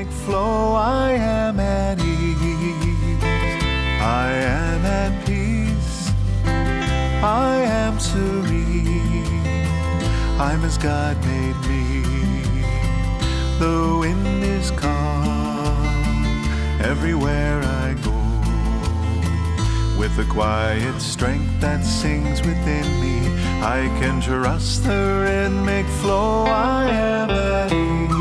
make flow. I am at ease. I am at peace. I am serene. I'm as God made me. The wind is calm everywhere I go, with a quiet strength that sings within me. I can trust the rhythmic flow. I am at ease.